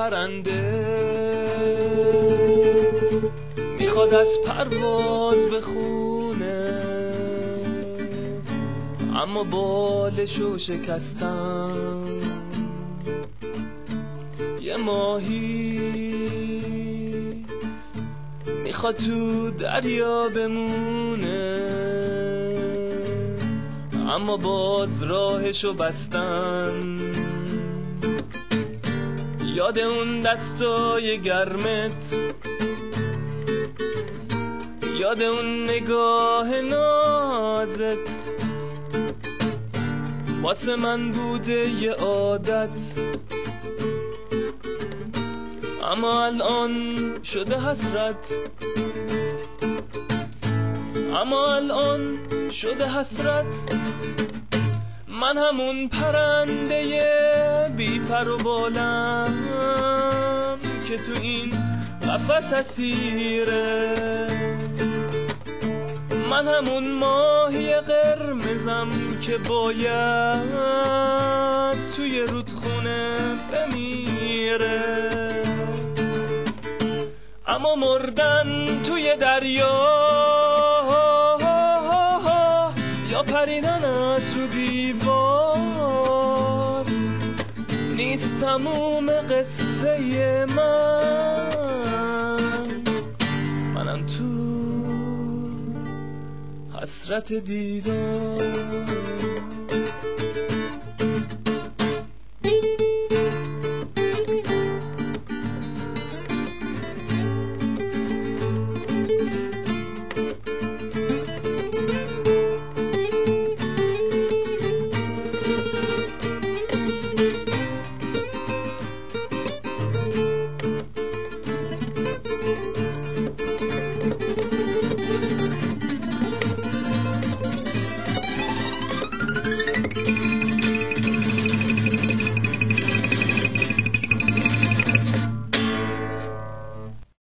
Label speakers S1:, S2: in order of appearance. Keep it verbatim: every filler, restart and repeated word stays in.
S1: پرنده میخواد از پرواز بخونه، اما بالشو شکستم. یه ماهی میخواد تو دریا بمونه، اما باز راهشو بستم. یاد اون دستای گرمت، یاد اون نگاه نازت، واسه من بوده یه عادت، اما الان شده حسرت، اما الان شده حسرت. من همون پرنده بی پر و بالم که تو این قفس اسیره. من همون ماهی قرمزم که باید توی رودخونه بمیره، اما مردن توی دریا یا پریدن از رو دیوار نیست تموم قصه من. منم تو حسرت دیدار.